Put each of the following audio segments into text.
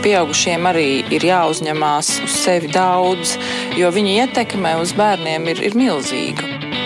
pieaugušiem arī ir jāuzņemās uz sevi daudz, jo viņa ietekme uz bērniem ir milzīga.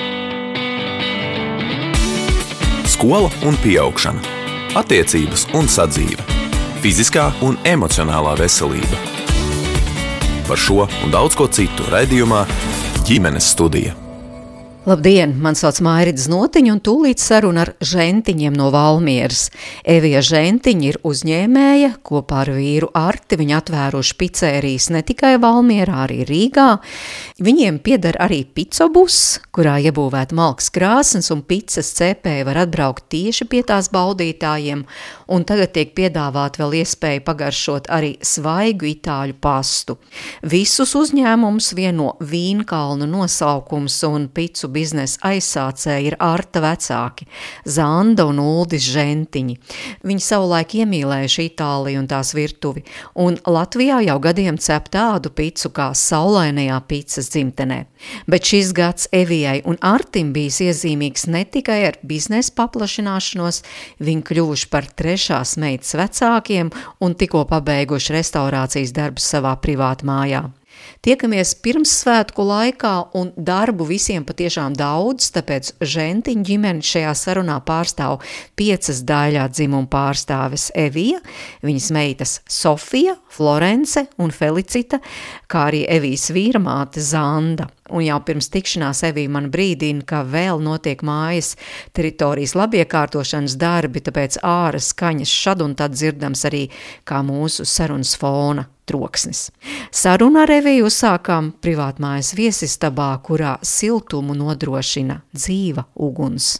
Skola un pieaugšana, attiecības un sadzīve, fiziskā un emocionālā veselība. Par šo un daudz ko citu raidījumā Ģimenes studija. Labdien, man sauc Mairita Znotiņa un tūlīt saruna ar Žentiņiem no Valmieras. Evija Žentiņa ir uzņēmēja, kopā ar vīru Arti viņa atvēruši picerijas ne tikai Valmierā, arī Rīgā. Viņiem pieder arī picobus, kurā iebūvēta malkas krāsnes un picas cepēji var atbraukt tieši pie tās baudītājiem, un tagad tiek piedāvāt vēl iespēja pagaršot arī svaigu itāļu pastu. Visus uzņēmumus vieno Vīnkalnu nosaukums un picu biznesa aizsācēji ir Arta vecāki, Zanda un Uldis Žentiņi. Viņi savulaik iemīlējuši Itāliju un tās virtuvi, un Latvijā jau gadiem cep tādu picu kā saulainajā picas dzimtenē. Bet šis gads Evijai un Artim bijis iezīmīgs ne tikai ar biznesa paplašināšanos, viņi kļuvuši par trešās meitas vecākiem un tikko pabeiguši restaurācijas darbus savā privāta mājā. Tiekamies pirmssvētku laikā un darbu visiem patiešām daudz, tāpēc Žentiņu ģimeni šajā sarunā pārstāv 5 daļā dzimuma pārstāves Evija, viņas meitas Sofija, Florence un Felicita, kā arī Evijas vīra māte Zanda. Un jau pirms tikšanās Evija man brīdina, ka vēl notiek mājas teritorijas labiekārtošanas darbi, tāpēc ārā skaņas šad un tad dzirdams arī kā mūsu sarunas fona troksnis. Sarunu ar Eviju uzsākām privātmājas viesistabā, kurā siltumu nodrošina dzīva uguns.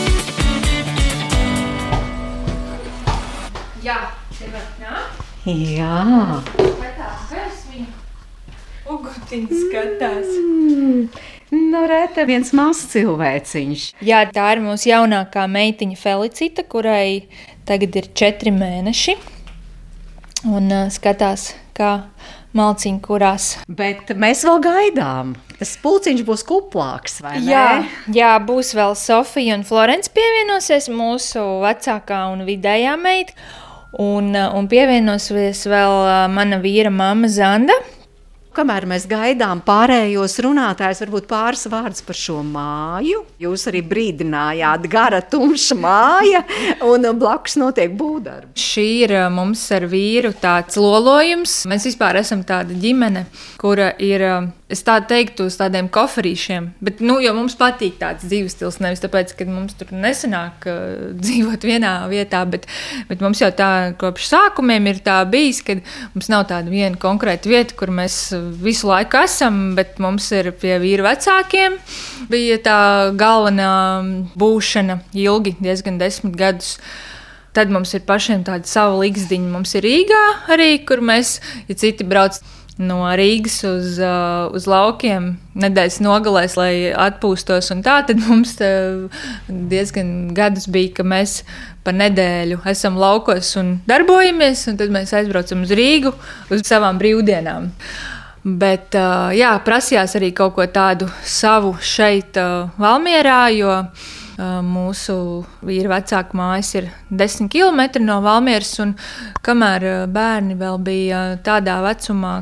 Jā, te var nākt? Jā. Skatās gaismiņu. Ugutiņš skatās. Nu, rete viens mazs cilvēciņš. Jā, tā ir mūsu jaunākā meitiņa Felicita, kurai tagad ir 4 mēneši. Un skatās, kā malciņa kurās. Bet mēs vēl gaidām. Tas pulciņš būs kuplāks, vai ne? Jā, būs vēl Sofija un Florence pievienosies, mūsu vecākā un vidējā meita. Un pievienosies vēl mana vīra mamma Zanda. Kamēr mēs gaidām pārējos runātājus, varbūt pāris vārdus par šo māju. Jūs arī brīdinājāt, gara tumša māja, un blakus notiek būvdarbi. Šī ir mums ar vīru tāds lolojums. Mēs vispār esam tāda ģimene, kura ir, es tā teiktu, uz tādiem koferīšiem. Bet, jo mums patīk tāds dzīves stils, nevis tāpēc, ka mums tur nesanāk dzīvot vienā vietā, bet mums jau tā kopš sākumiem ir tā bijis, ka mums nav tāda viena konkrēta vieta, kur mēs visu laiku esam, bet mums ir pie vīra vecākiem. Bija tā galvenā būšana ilgi, diezgan 10 gadus. Tad mums ir pašiem tāda sava likzdiņa. Mums ir Rīgā arī, kur mēs, ja citi brauc no Rīgas uz laukiem nedēļas nogalēs, lai atpūstos un tā, tad mums diezgan gadus bija, ka mēs pa nedēļu esam laukos un darbojamies, un tad mēs aizbraucam uz Rīgu uz savām brīvdienām. Bet prasījās arī kaut ko tādu savu šeit Valmierā, jo mūsu vīra vecāka mājas ir 10 km no Valmieras, un kamēr bērni vēl bija tādā vecumā,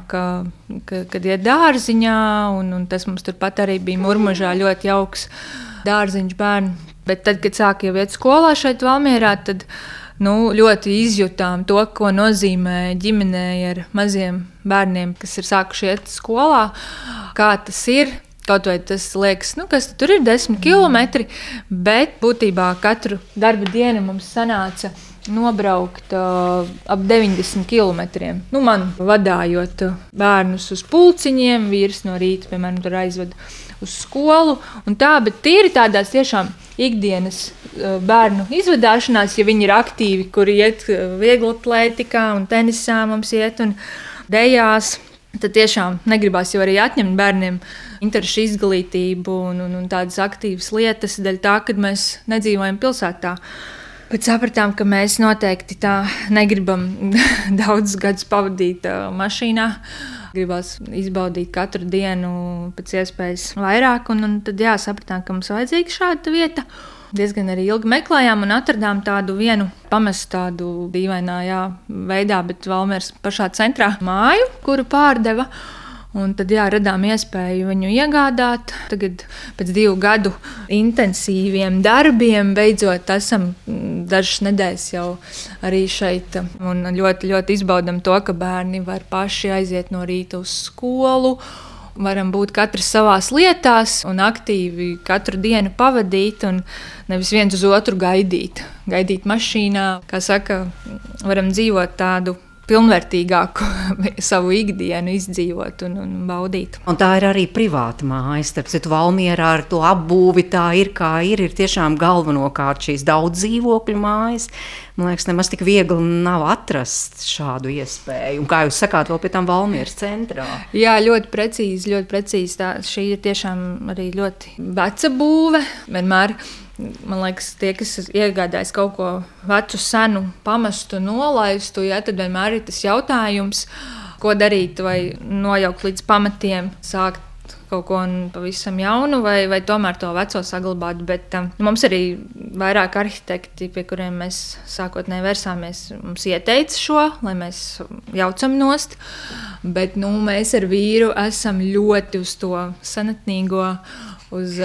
kad iet dārziņā, un tas mums turpat arī bija Murmužā ļoti jauks dārziņš bērni. Bet tad, kad sāka jau iet skolā šeit Valmierā, tad ļoti izjutām to, ko nozīmē ģimenei ar maziem bērniem, kas ir sākuši iet skolā, kā tas ir. Kaut vai tas liekas, kas tur ir 10 kilometri, bet būtībā katru darba dienu mums sanāca nobraukt ap 90 kilometriem. Man vadājot bērnus uz pulciņiem, vīrs no rīta, piemēram, tur aizved uz skolu un tā, bet tīri tādās tiešām ikdienas bērnu izvadāšanās, ja viņi ir aktīvi, kuri iet vieglatlētikā un tenisā mums iet un dejās, tad tiešām negribās jau arī atņemt bērniem interešu izglītību un tādas aktīvas lietas, dēļ tā, kad mēs nedzīvojam pilsētā. Bet sapratām, ka mēs noteikti tā negribam daudzus gadus pavadīt mašīnā. Gribās izbaudīt katru dienu pēc iespējas vairāk, un tad sapratām, ka mums vajadzīga šāda vieta. diezgan arī ilgi meklējām un atradām tādu vienu pamestu tādu dīvainā veidā, bet Valmieras pašā centrā māju, kuru pārdeva. Un tad radām iespēju viņu iegādāt. Tagad pēc 2 gadu intensīviem darbiem beidzot esam dažas nedēļas jau arī šeit. Un ļoti, ļoti izbaudam to, ka bērni var paši aiziet no rīta uz skolu. Varam būt katrs savās lietās un aktīvi katru dienu pavadīt un nevis viens uz otru gaidīt. Gaidīt mašīnā, kā saka, varam dzīvot tādu pilnvērtīgāku savu ikdienu izdzīvot un baudīt. Un tā ir arī privāta māja. Starp citu, Valmierā ar to apbūvi tā ir, kā ir tiešām galvenokārt šīs daudz dzīvokļu mājas. Man liekas, nemaz tik viegli nav atrast šādu iespēju. Un kā jūs sakāt, vēl pie tam Valmieras centrā. Jā, ļoti precīzi. Šī ir tiešām arī ļoti veca būve. Vienmēr man liekas, tie, kas iegādājas kaut ko vecu, senu, pamestu, nolaistu, tad vienmēr ir tas jautājums, ko darīt, vai nojaukt līdz pamatiem, sākt kaut ko pavisam jaunu, vai tomēr to veco saglabāt. Bet mums arī vairāk arhitekti, pie kuriem mēs sākotnēji vērsāmies, mums ieteica šo, lai mēs jaucam nost. Bet mēs ar vīru esam ļoti uz to senatnīgo, uz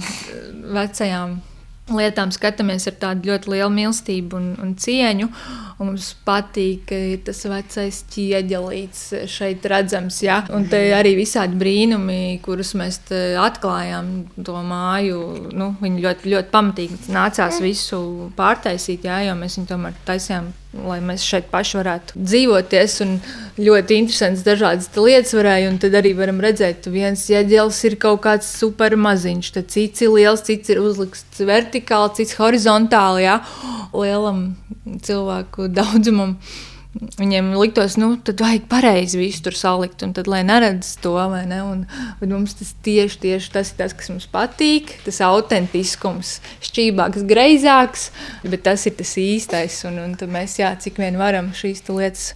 vecajām lietām skatāmies ar tādu ļoti lielu mīlestību un cieņu. Un mums patīk, ka ir tas vecais ķieģelīts šeit redzams. Ja? Un te arī visādi brīnumi, kurus mēs atklājām to māju. Viņi ļoti, ļoti pamatīgi nācās visu pārtaisīt, jo mēs viņu tomēr taisījām, lai mēs šeit paši varētu dzīvoties. Un ļoti interesants dažādas lietas varēja. Un tad arī varam redzēt, viens ķieģelis ir kaut kāds super maziņš, tad cits ir liels, cits ir uzlikts vertikāli, cits horizontāli. Ja? Lielam cilvēku daudzumam viņiem liktos, tad vajag pareizi visu tur salikt, un tad, lai neredz to, vai ne, un mums tas tieši tas ir tas, kas mums patīk, tas autentiskums, šķībāks, greizāks, bet tas ir tas īstais, un tad mēs, cik vien varam šīs lietas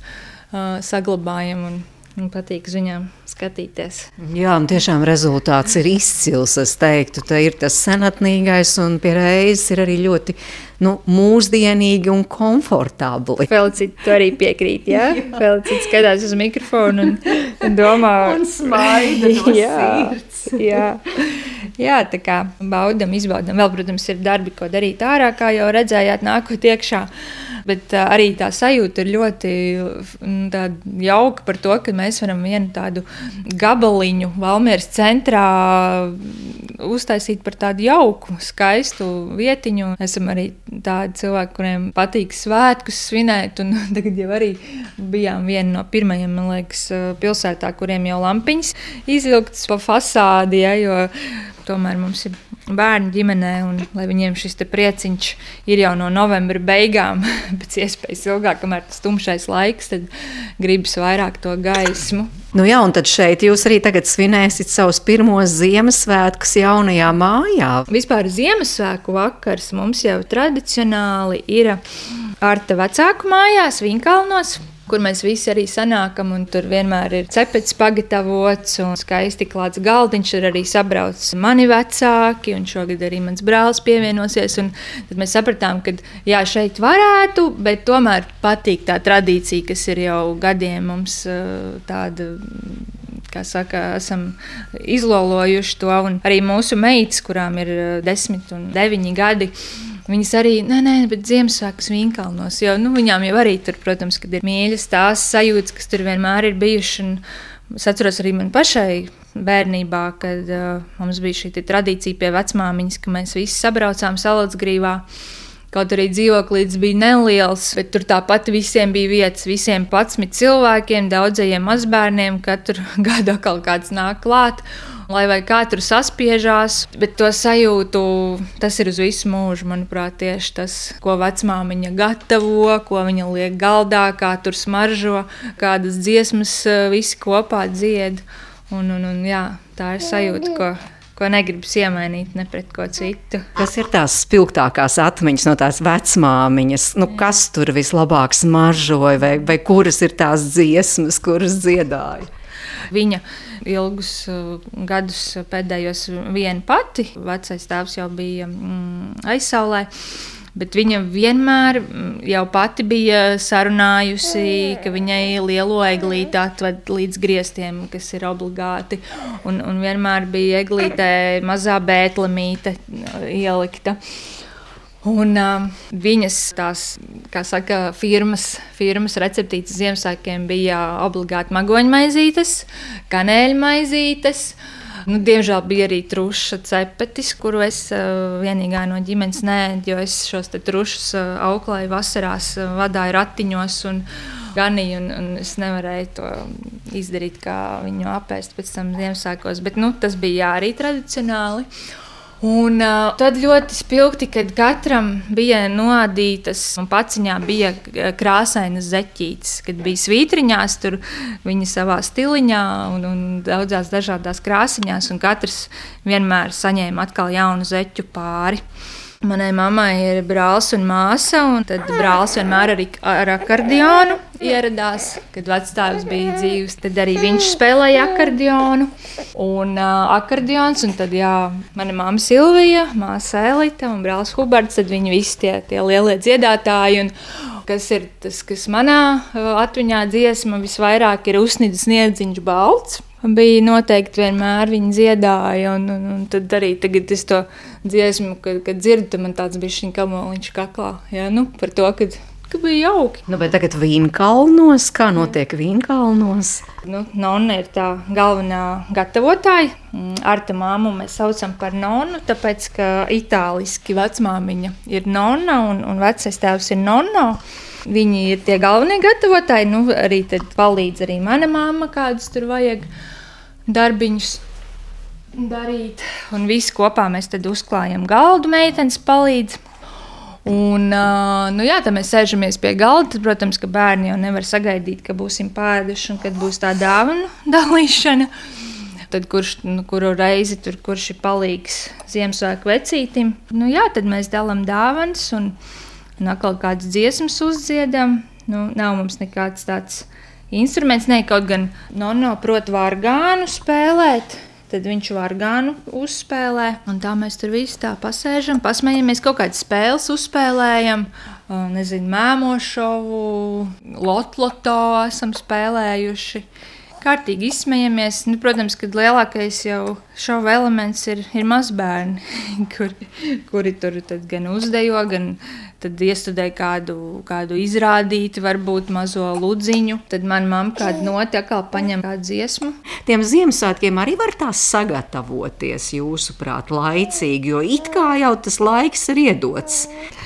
saglabājam un patīk uz viņām skatīties. Jā, un tiešām rezultāts ir izcils, es teiktu. Te ir tas senatnīgais un pie reizes ir arī ļoti mūsdienīgi un komfortabli. Felicita to arī piekrīt, jā? Felicita skatās uz mikrofonu un domā. Un smaida no sirds. Jā, tā kā baudam, izbaudam. Vēl, protams, ir darbi, ko darīt ārā, kā jau redzējāt, nākot iekšā. Bet arī tā sajūta ir ļoti jauka par to, ka mēs varam vienu tādu gabaliņu Valmieras centrā uztaisīt par tādu jauku, skaistu vietiņu. Esam arī tādi cilvēki, kuriem patīk svētkus svinēt, un tagad jau arī bijām viena no pirmajiem, man liekas, pilsētā, kuriem jau lampiņas izvilktas pa fasādi, jo tomēr mums ir bērni ģimenē, un lai viņiem šis te prieciņš ir jau no novembra beigām, pēc iespējas ilgāk, kamēr tas tumšais laiks, tad gribas vairāk to gaismu. Jā, un tad šeit jūs arī tagad svinēsit savus pirmos Ziemassvētkus jaunajā mājā. Vispār Ziemassvētku vakars mums jau tradicionāli ir Arta vecāku mājās, Vinkalnos, kur mēs visi arī sanākam, un tur vienmēr ir cepets pagatavots un skaisti klāts galdiņš, tur arī sabrauc mani vecāki, un šogad arī mans brālis pievienosies, un tad mēs sapratām, ka šeit varētu, bet tomēr patīk tā tradīcija, kas ir jau gadiem mums tāda, kā saka, esam izlolojuši to, un arī mūsu meitas, kurām ir 10 un 9 gadi, viņas arī, bet Ziemassvētkus Vinkalnos, jo viņām jau arī tur, protams, kad ir mīļas tās sajūtas, kas tur vienmēr ir bijuši. Un es atceros arī man pašai bērnībā, kad mums bija šī tradīcija pie vecmāmiņas, ka mēs visi sabraucām Salatsgrīvā. Kaut arī dzīvoklīds bija neliels, bet tur tāpat visiem bija vietas, visiem 11 cilvēkiem, daudzajiem mazbērniem, katru gadu kaut kāds nāk klāt. Lai vai kā tur saspiežās, bet to sajūtu, tas ir uz visu mūžu, manuprāt, tieši tas, ko vecmāmiņa gatavo, ko viņa liek galdā, kā tur smaržo, kādas dziesmas visi kopā dzied. Un tā ir sajūta, ko negribas iemainīt ne pret ko citu. Kas ir tās spilgtākās atmiņas no tās vecmāmiņas? Kas tur vislabāk smaržoja vai kuras ir tās dziesmas, kuras dziedāja? Viņa ilgus gadus pēdējos viena pati, vecais tēvs jau bija aizsaulē. Bet viņa vienmēr jau pati bija sarunājusi, ka viņai lielo eglīti atved līdz griestiem, kas ir obligāti. Un vienmēr bija eglītē mazā Bētlemīte ielikta. Un viņas tās, kā saka, firmas receptītes Ziemassvētkiem bija obligāti magoņmaizītes, kanēļmaizītes. Diemžēl bija arī truša cepetis, kuru es vienīgā no ģimenes neēdu, jo es šos trušus auklēju vasarās, vadāju ratiņos un ganīju, un es nevarēju to izdarīt, kā viņu apēst pēc tam Ziemassvētkos. Bet tas bija arī tradicionāli. Un tad ļoti spilgti, kad katram bija noadītas un paciņā bija krāsainas zeķītes, kad bija svītriņās, tur viņi savā stiliņā un daudzās dažādās krāsiņās, un katrs vienmēr saņēma atkal jaunu zeķu pāri. Manai mammai ir brālis un māsa, un tad brālis vienmēr arī ar akordionu ieradās. Kad vectēvs bija dzīvs, tad arī viņš spēlēja akordionu. Un akordions, un tad mana mamma Silvija, māsa Elita un brālis Huberts, tad viņi visi tie lielie dziedātāji. Un kas ir tas, kas manā atmiņā dziesma visvairāk ir Usnīdas sniedziņš balts. Bija noteikti vienmēr viņa dziedāja, un tad arī tagad es to dziesmu, kad dzirdu, tad man tāds bišķiņ kamoliņš kaklā. Par to, ka bija jauki. Bet tagad Vīnkalnos, kā notiek Vīnkalnos? Nonna ir tā galvenā gatavotāja. Arta māmu mēs saucam par nonnu, tāpēc, ka itāliski vecmāmiņa ir nonna un vecais tēvs ir nonno. Viņi ir tie galvenie gatavotāji, arī tad palīdz arī mana mamma, kādus tur vajag darbiņus darīt. Un visi kopā mēs tad uzklājam galdu, meitenes palīdz. Un, tad mēs sēžamies pie galda, tad, protams, ka bērni jau nevar sagaidīt, ka būsim pēduši un kad būs tā dāvanu dalīšana. Tad kuru reizi tur, kurš ir palīgs Ziemassvētku vecītim. Tad mēs dalām dāvanas un atkal kādas dziesmas uzdziedam. Nav mums nekāds tāds instruments, kaut gan nonno prot vargānu spēlēt, tad viņš vargānu uzspēlē. Un tā mēs tur visi tā pasēžam, pasmējamies, kaut kādas spēles uzspēlējam. Mēmošovu, lotloto esam spēlējuši. Kārtīgi izsmejamies. Protams, kad lielākais jau šova elements ir mazbērni, kuri tur tad gan uzdejo, gan tad iestudē kādu izrādīti, varbūt mazo ludziņu. Tad man mamma kādu noti atkal paņem kādu dziesmu. Tiem Ziemassvētkiem arī var tās sagatavoties, jūsuprāt, laicīgi, jo it kā jau tas laiks ir iedots.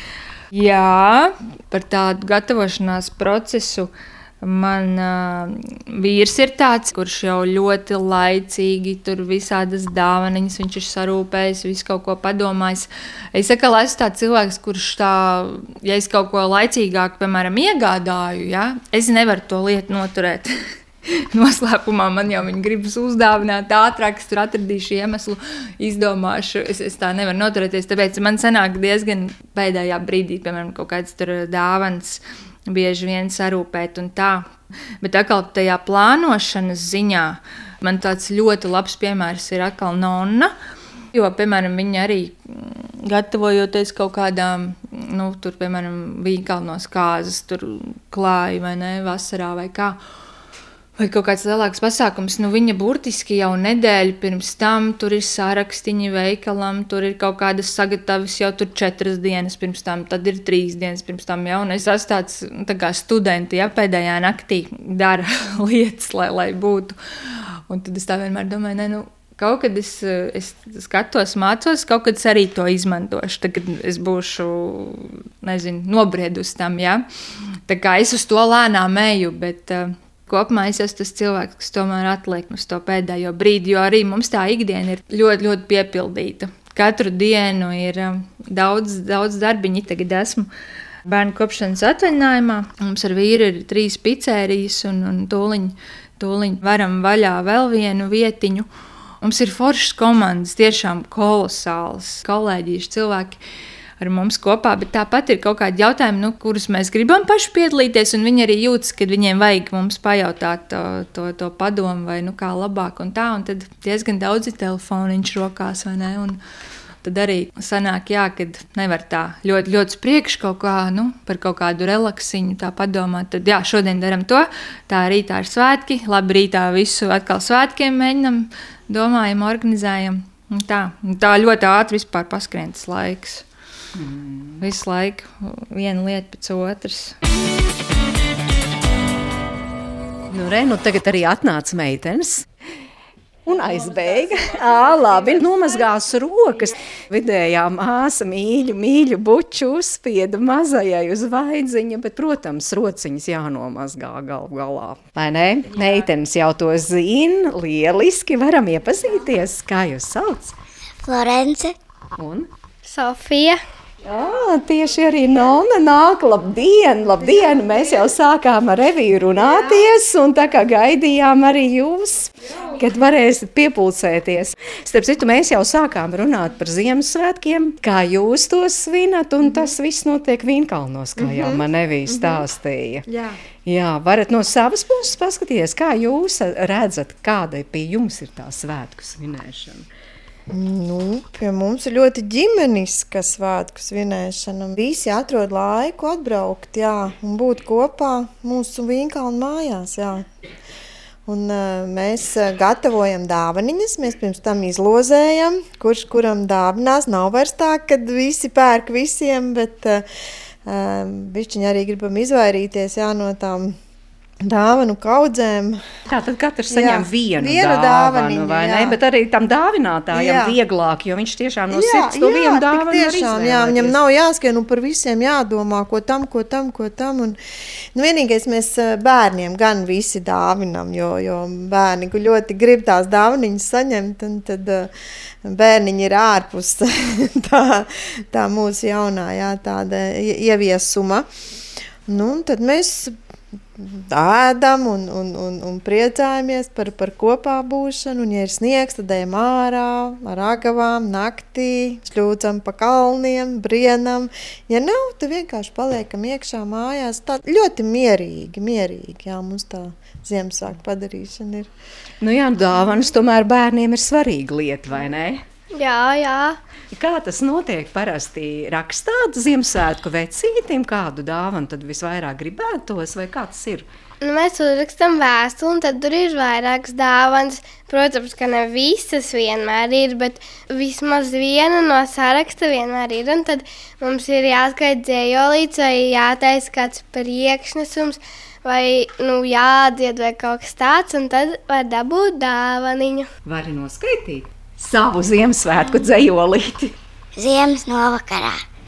Jā, par tādu gatavošanās procesu man vīrs ir tāds, kurš jau ļoti laicīgi tur visādas dāvaniņas, viņš ir sarūpējis, visu kaut ko padomājis. Es esmu tāds cilvēks, kurš ja es kaut ko laicīgāk, piemēram, iegādāju, es nevaru to lietu noturēt. Noslēpumā man jau viņa gribas uzdāvināt ātrāk, es tur atradīšu iemeslu, izdomāšu, es tā nevaru noturēties, tāpēc man sanāk diezgan pēdējā brīdī, piemēram, kaut kāds tur dāvans, bieži vien sarūpēt un tā. Bet atkal tajā plānošanas ziņā man tāds ļoti labs piemērs ir atkal nonna, jo, piemēram, viņa arī gatavojoties kaut kādām, tur, piemēram, Vīnkalnos kāzas, tur klāja vai ne, vasarā vai kā, vai kaut kāds lielāks pasākums, viņa burtiski jau nedēļu pirms tam, tur ir sarakstiņi veikalam, tur ir kaut kādas sagatavas jau tur 4 dienas pirms tam, tad ir 3 dienas pirms tam, un es esmu tāds, tā kā studenti, pēdējā naktī dara lietas, lai būtu. Un tad es tā vienmēr domāju, kaut kad es skatos, mācos, kaut kad es arī to izmantošu, tad, kad es būšu, nobriedusi tam, Tā kā es uz to lēnām eju, bet kopumā es esmu tas cilvēks, kas tomēr atliek uz to pēdējo brīdi, jo arī mums tā ikdiena ir ļoti, ļoti piepildīta. Katru dienu ir daudz darbiņi. Tagad esmu bērnu kopšanas atvaļinājumā. Mums ar vīru ir 3 picērijas un tūliņ varam vaļā vēl vienu vietiņu. Mums ir foršas komandas, tiešām kolosāls kolēģīši cilvēki. ar mums kopā, bet tāpat ir kaut kādi jautājumi, kurus mēs gribam paši piedalīties, un viņi arī jūtas, ka viņiem vajag mums pajautāt to padomu vai kā labāk un tā, un tad diezgan daudz ir telefoniņš rokās, vai ne, un tad arī sanāk, kad nevar tā ļoti, ļoti priekš kaut kā, par kaut kādu relaksiņu tā padomāt, tad šodien daram to, tā rītā ir svētki, labi rītā visu atkal svētkiem mēģinam, domājam, organizējam, un tā ļoti ātri vispār paskrien tas laiks. Visu laiku viena lieta pēc otras. Tagad arī atnāca meitenes un aizbēga. Labi, nomazgās rokas. Vidējā māsa mīļu buču uzspieda mazajai uz vaidziņa, bet, protams, rociņas jānomazgā galu galā. Vai ne? Meitenes jau to zina, lieliski varam iepazīties. Kā jūs sauc? Florence. Un? Sofija. Tieši arī Nona nāk. Labdien! Mēs jau sākām ar reviju runāties, un tā kā gaidījām arī jūs, kad varēsiet piepulcēties. Starp citu, mēs jau sākām runāt par Ziemassvētkiem, kā jūs to svinat, un tas viss notiek Vīnkalnos, kā jau man Evija stāstīja. Jā, varat no savas puses paskatīties, kā jūs redzat, kāda pie jums ir tā svētku svinēšana. Pie mums ir ļoti ģimeniska svētku svinēšana. Visi atrod laiku atbraukt, un būt kopā mūsu Vīnkalnu mājās, Un mēs gatavojam dāvaniņas, mēs pirms tam izlozējam, kurš kuram dāvinās. Nav vairs tā, kad visi pērk visiem, bet bišķiņ arī gribam izvairīties, no tām dāvanu kaudzēm. Tātad katrs saņem vienu dāvanu, vai ne? Bet arī tam dāvinātājam vieglāk, jo viņš tiešām no sirds to vienu dāvanu var izvēlēties. Viņam nav jāskrien un par visiem jādomā, ko tam. Un, vienīgais mēs bērniem gan visi dāvinam, jo bērni ļoti grib tās dāvaniņas saņemt, un tad bērniņi ir ārpus tā mūsu jaunā, tāda ieviesuma. Tad mēs ēdam un priecājamies par kopā būšanu, un ja ir sniegs, tad ejam ārā ar ragavām naktī, šļūcam pa kalniem, brienam. Ja nav, tad vienkārši paliekam iekšā mājās. Tā ļoti mierīgi, mums tā Ziemassvētku padarīšana ir. Dāvanas tomēr bērniem ir svarīga lieta, vai ne? Jā. Kā tas notiek parasti? Rakstāt Ziemassvētku vecītim kādu dāvanu, tad visvairāk gribētos, vai kā tas ir? Mēs uzrakstam vēstuli, un tad tur ir vairākas dāvanas. Protams, ka ne visas vienmēr ir, bet vismaz viena no saraksta vienmēr ir. Un tad mums ir jāskaita dzējolīts vai jātaisa kāds priekšnesums, vai jādzied vai kaut kas tāds, un tad var dabūt dāvaniņu. Vari noskaitīt savu Ziemassvētku dzejolīti. Ziemas novakarā.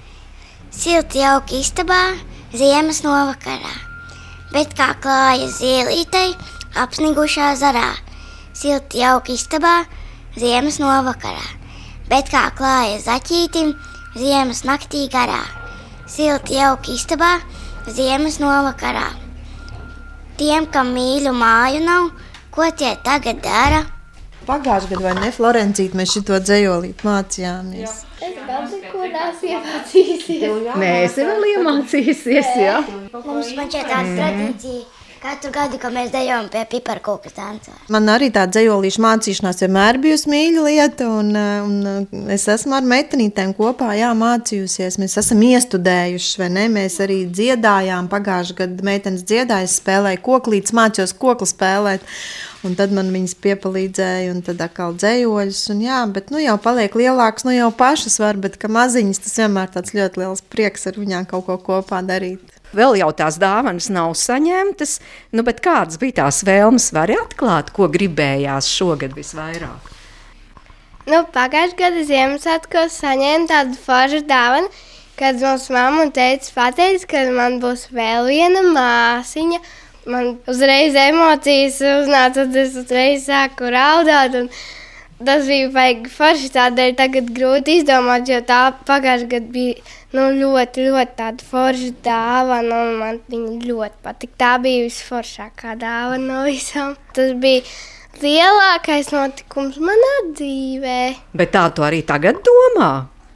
Silti jauki istabā, ziemas novakarā. Bet kā klāja zielītei, apsnigušā zarā. Silti jauki istabā, ziemas novakarā. Bet kā klāja zaķītim, ziemas naktī garā. Silti jauki istabā, ziemas novakarā. Tiem, kam mīļu māju nav, ko tie tagad dara? Pagājušajā gadā, vai ne, Florencīt, mēs šito dzejolīti mācījāmies. Es daudz ko tās iemācījusies. Mēs vēl iemācījusies, Mums man šeit tāda tradīcija. Katru gadu, kad mēs dejojam pie piparkūkas dancā. Man arī tā dzejolīšu mācīšanās vienmēr bijusi mīļa lieta, un es esmu ar meitenītēm kopā mācījusies. Mēs esam iestudējuši, vai ne? Mēs arī dziedājām. Pagājušajā gadā meitenes dziedājas, spēlēja koklītes, mācījos kokli spēlēt. Un tad man viņas piepalīdzēja, un tad atkal dzējoļus. Bet jau paliek lielāks, jau pašas var, bet ka maziņas tas vienmēr tāds ļoti liels prieks ar viņām kaut ko kopā darīt. Vēl jau tās dāvanas nav saņemtas, bet kādas bija tās vēlmes? Vari atklāt, ko gribējās šogad visvairāk? Pagājušajā gadā Ziemassvētkos saņēmu tādu foršu dāvanu, kad mums mamma un teica pateica, ka man būs vēl viena māsiņa. Man uzreiz emocijas uznāca, tad es uzreiz sāku raudāt, un tas bija baigi forši, tādēļ tagad grūti izdomāt, jo tā pagājušajā gadā bija ļoti, ļoti tāda forša dāvana, un man viņa ļoti patika. Tā bija visforšākā dāvana no visām. Tas bija lielākais notikums manā dzīvē. Bet tā tu arī tagad domā?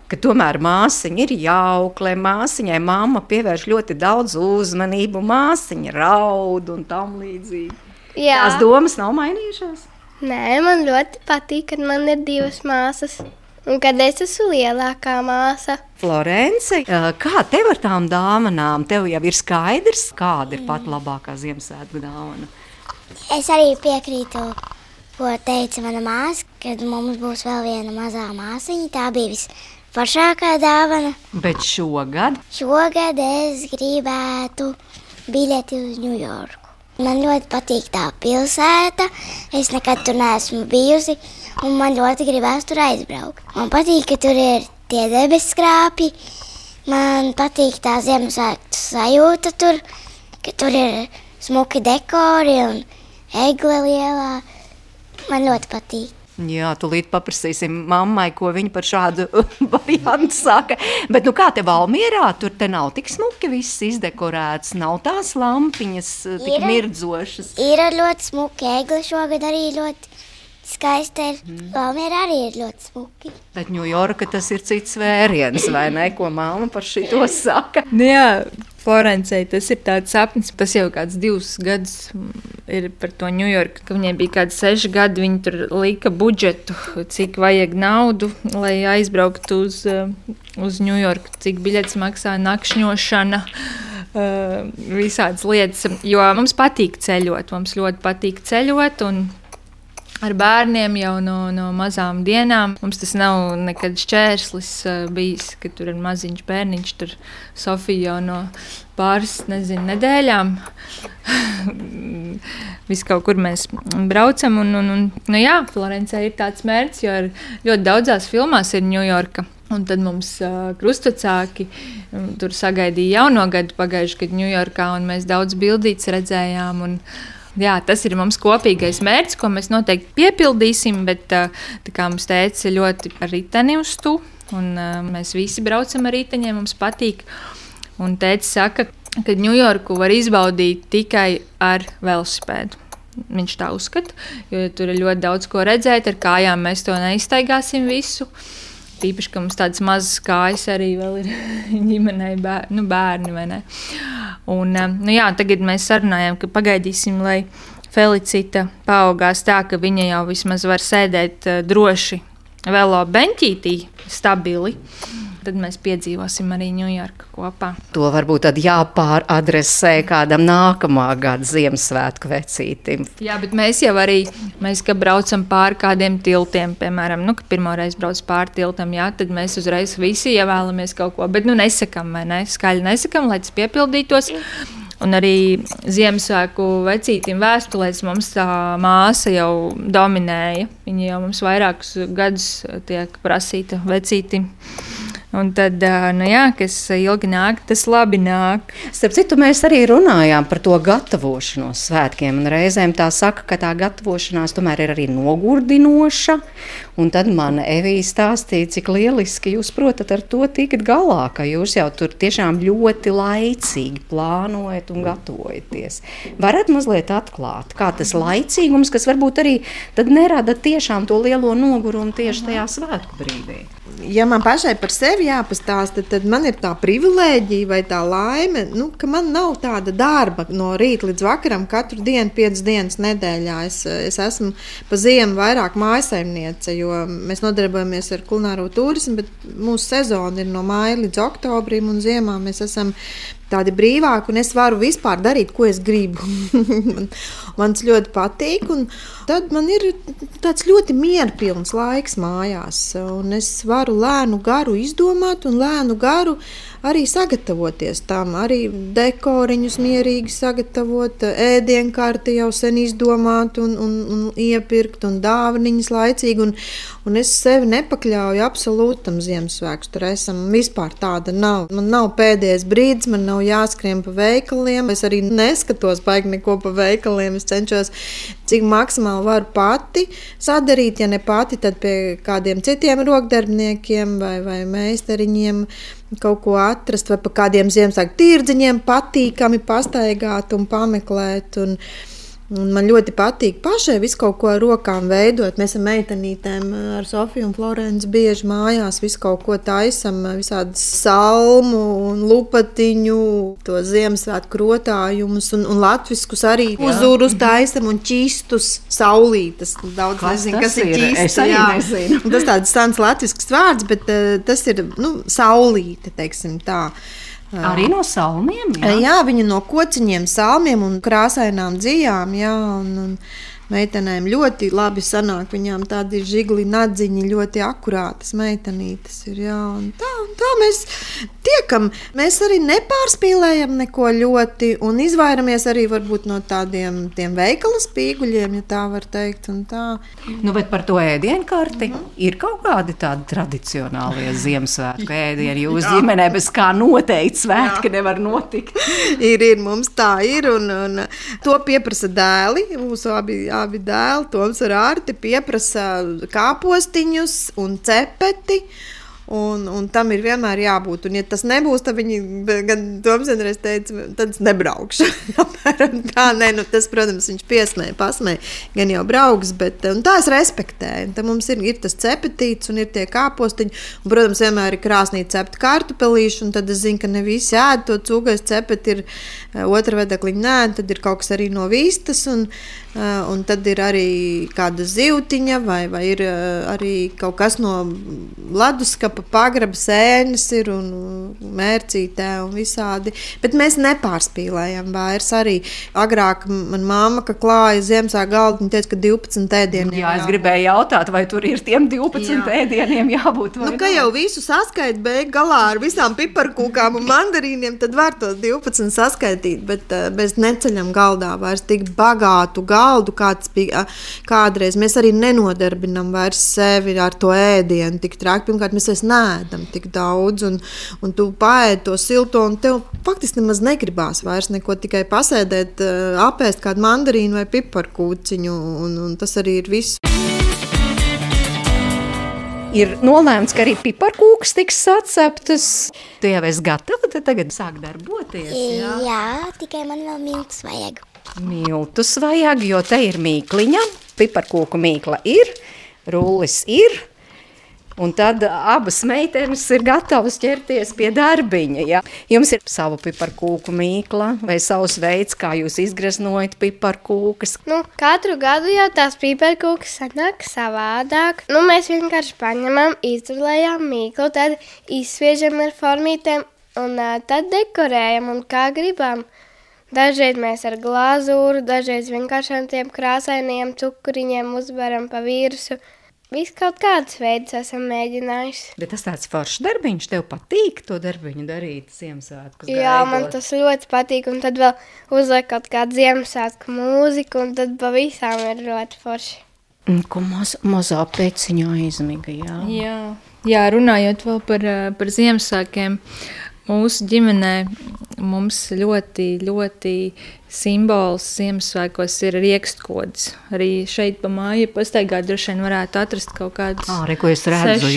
ka tomēr māsiņa ir jaukle, māsiņai mamma pievērš ļoti daudz uzmanību, māsiņa raud un tam līdzīgi. Jā. Tās domas nav mainījušās? Nē, man ļoti patīk, kad man ir 2 māsas. Un kad es esmu lielākā māsa. Florence, kā tev ar tām dāvanām? Tev jau ir skaidrs, kāda ir pat labākā Ziemassvētku dāvana? Es arī piekrītu, ko teica mana māsa, kad mums būs vēl viena mazā māsiņa. Tā bija visforšākā dāvana. Bet šogad? Šogad es gribētu biļeti uz Ņujorku. Man ļoti patīk tā pilsēta. Es nekad tur neesmu bijusi, un man ļoti gribās tur aizbraukt. Man patīk, ka tur ir tie debesskrāpji. Man patīk tā Ziemassvētku sajūta tur, ka tur ir smuki dekori un egle lielā. Man ļoti patīk. Jā, tūlīt paprasīsim mammai, ko viņa par šādu variantu saka. Bet kā te Valmierā, tur te nav tik smuki viss izdekorēts, nav tās lampiņas tik mirdzošas. Ir ļoti smuki egle šogad arī ļoti skaista ir. Valmierā arī ir ļoti smuki. Bet Ņujorka tas ir cits vēriens, vai ne? Ko mamma par šito saka? Jā, Florencei tas ir tāds sapnis. Tas jau kāds 2 gadus ir par to Ņujorku, ka viņai bija kāds 6 gadi. Viņa tur lika budžetu, cik vajag naudu, lai aizbrauktu uz Ņujorku, cik biļetes maksā nakšņošana, visādas lietas. Jo mums patīk ceļot, mums ļoti patīk ceļot un ar bērniem jau no mazām dienām. Mums tas nav nekad šķērslis bijis, ka tur ir maziņš bērniņš, tur Sofija jau no pāris, nedēļām. Viss kaut kur mēs braucam. Jā, Florencē ir tāds mērķis, jo ļoti daudzās filmās ir Ņujorka. Un tad mums krustvecāki tur sagaidīja jauno gadu pagājuši gadu Ņujorkā, un mēs daudz bildītes redzējām. Jā, tas ir mums kopīgais mērķis, ko mēs noteikti piepildīsim, bet tā kā mums teica ļoti ar riteni uz tu, un mēs visi braucam ar riteņiem, mums patīk. Un teica saka, ka Ņujorku var izbaudīt tikai ar velosipēdu. Viņš tā uzskata, jo tur ir ļoti daudz ko redzēt, ar kājām mēs to neiztaigāsim visu. Tīpaši, ka mums tādas mazas kājas arī vēl ir ģimenei bērni, vai ne? Un, jā, tagad mēs sarunājam, ka pagaidīsim, lai Felicita paaugās tā, ka viņa jau vismaz var sēdēt droši velo beņķītī, stabili. Tad mēs piedzīvosim arī Ņujorku kopā. To varbūt tad jāpāradresē kādam nākamā gada Ziemassvētku vecītim. Jā, bet mēs jau arī, kad braucam pāri kādiem tiltiem, piemēram, kad pirmoreiz brauc pāri tiltam, jā, tad mēs uzreiz visi ievēlamies kaut ko, bet nesakam, vai ne? Skaļi nesakam, lai tas piepildītos. Un arī Ziemassvētku vecītim vēstulēs mums tā māsa jau dominēja. Viņa jau mums vairākus gadus tiek prasīta vecītim. Un tad, jā, kas ilgi nāk, tas labi nāk. Starp citu, mēs arī runājām par to gatavošanos svētkiem. Un reizēm tā saka, ka tā gatavošanās tomēr ir arī nogurdinoša. Un tad man Evija stāstīja, cik lieliski jūs protat ar to tikt galā, ka jūs jau tur tiešām ļoti laicīgi plānojat un gatavojaties. Varat mazliet atklāt, kā tas laicīgums, kas varbūt arī tad nerada tiešām to lielo nogurumu tieši tajā svētku brīdī. Ja man pašai par sevi jāpastāsta, tad man ir tā privilēģija vai tā laime, ka man nav tāda darba no rīta līdz vakaram katru dienu 5 dienas nedēļā. Es esmu pa ziemu vairāk mājasaimniece, jo mēs nodarbojamies ar kulināro turismu, bet mūsu sezona ir no māja līdz oktobrim, un ziemā mēs esam tādi brīvāki, un es varu vispār darīt, ko es gribu. Man tas ļoti patīk, un tad man ir tāds ļoti mierpilns laiks mājās, un es varu lēnu garu izdomāt un lēnu garu arī sagatavoties tam, arī dekoriņus mierīgi sagatavot, ēdienkarti jau sen izdomāt un iepirkt, un dāvaniņas laicīgi, un es sevi nepakļauju absolūtam Ziemassvētku stresam, vispār tāda nav. Man nav pēdējais brīdis, man nav jāskrien pa veikaliem, es arī neskatos baigi neko pa veikaliem, es cenšos, cik maksimāli varu pati sadarīt, ja ne pati, tad pie kādiem citiem rokdarbniekiem vai meistariņiem kaut ko atrast, vai pa kādiem Ziemassvētku tirdziņiem patīkami pastaigāt un pameklēt. Un man ļoti patīk pašai visu kaut ko ar rokām veidot. Mēs ar meitenītēm, ar Sofiju un Florenci bieži mājās visu kaut ko taisam, visādas salmu un lupatiņu, to Ziemassvētku rotājumus un latviskus arī uzurus taisam un ķistus, saulītes. Daudz nezinu, kas ir ķista. Nezinu. Tas tāds sans latvisks vārds, bet tas ir, saulīte, teiksim tā. Arī no salmiem? Jā, viņa no kociņiem, salmiem un krāsainām dzijām, un meitenēm ļoti labi sanāk. Viņām tādi žigli nadziņi, ļoti akurātas meitenītes ir, un tā mēs tiekam. Mēs arī nepārspīlējam neko ļoti un izvairamies arī varbūt no tiem veikala spīguļiem, ja tā var teikt, un tā. Bet par to ēdienkarti ir kaut kādi tādi tradicionālie Ziemassvētku ēdieni jūsu ģimenē, bez kā noteikti svētki nevar notikt. Ir, mums tā ir, un to pieprasa dēli, mūsu abi dēli, Toms ar Arti, pieprasa kāpostiņus un cepeti. Un tam ir vienmēr jābūt. Un, ja tas nebūs, tad viņi gan Toms vienreiz teica, tad es nebraukšu. Tas, protams, viņš pasmēja, gan jau brauks, bet tā es respektēju. Tad mums ir tas cepetīts un ir tie kāpostiņi. Un, protams, vienmēr ir krāsnī cepta kartupelīši, un tad es zinu, ka ne visi ēd to cūgais cepeti, ir otra vedekliņa nē, tad ir kaut kas arī no vistas, un tad ir arī kāda zivtiņa, vai ir arī kaut kas no leduskapa, pagraba sēnes ir un mērcītē un visādi. Bet mēs nepārspīlējam vairs arī. Agrāk man mamma, ka klāja Ziemassvētku galdu, viņa teica, ka 12 ēdieniem. Jā, es gribēju jautāt, vai tur ir tiem 12 ēdieniem jābūt vai ka jau visu saskait beig galā ar visām piparkūkām un mandarīniem, tad var tos 12 saskaitīt, bet mēs neceļam galdā vairs tik bagātu galdu, kāds bija kādreiz. Mēs arī nenodarbinam vairs sevi ar to ēdienu tik traki. Pirmkārt, mēs neēdam tik daudz, un tu paēd to silto, un tev faktiski nemaz negribās vairs neko, tikai pasēdēt, apēst kādu mandarīnu vai piparkūciņu, un tas arī ir viss. Ir nolēmts, ka arī piparkūkas tiks saceptas. Tu jau esi gatava, tad tagad sāk darboties? Jā, tikai man vēl miltus vajag. Miltus vajag, jo te ir mīkliņa, piparkūku mīkla ir, rullis ir. Un tad abas meitenes ir gatavas ķerties pie darbiņa. Ja? Jums ir sava piparkūku mīkla vai savs veids, kā jūs izgreznojat piparkūkas? Katru gadu jau tās piparkūkas sanāk savādāk. Mēs vienkārši paņemam, izrulējam mīklu, tad izsviežam ar formītēm un tad dekorējam un kā gribam. Dažreiz mēs ar glazūru, dažreiz vienkārši ar tiem krāsainiem cukuriņiem uzvaram pa vīrusu. Viss kaut kādas veidus esam mēģinājuši. Bet tas tāds foršs darbiņš, tev patīk to darbiņu darīt Ziemassvētkus gaidot? Jā, man tas ļoti patīk, un tad vēl uzliek kaut kādu Ziemassvētku mūziku, un tad pavisam ir ļoti forši. Ko mazā pēciņā izmiga, Jā, runājot vēl par Ziemassvētkiem, mūsu ģimenē mums ļoti simbols Ziemassvētkos ir riekstkods. Arī šeit pa māju pastaigā droši vien varētu atrast kaut kādus ko es redzu,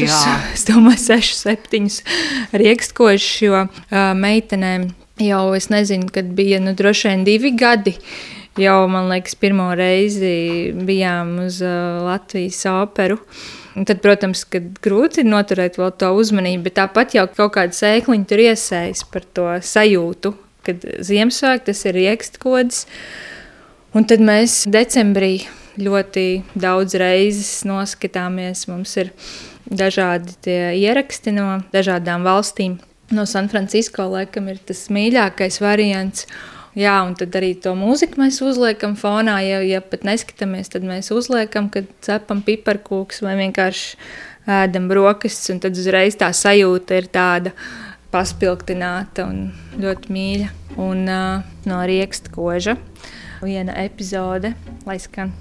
6-7 riekstkožus, jo meitenēm jau, es nezinu, kad bija droši vien 2 gadi, jau, man liekas, pirmo reizi bijām uz Latvijas operu. Un tad, protams, kad grūti ir noturēt vēl to uzmanību, bet tāpat jau kaut kāda sēkliņa tur iesējas par to sajūtu, kad Ziemassvētki tas ir riekstkods. Un tad mēs decembrī ļoti daudz reizes noskatāmies. Mums ir dažādi tie ieraksti no dažādām valstīm. No San Francisco laikam ir tas mīļākais variants. Jā, un tad arī to mūziku mēs uzliekam fonā, ja pat neskatāmies, tad mēs uzliekam, kad cepam piparkūks vai vienkārši ēdam brokastis, un tad uzreiz tā sajūta ir tāda paspilgtināta un ļoti mīļa. Un no riekstkoža viena epizode, lai skan.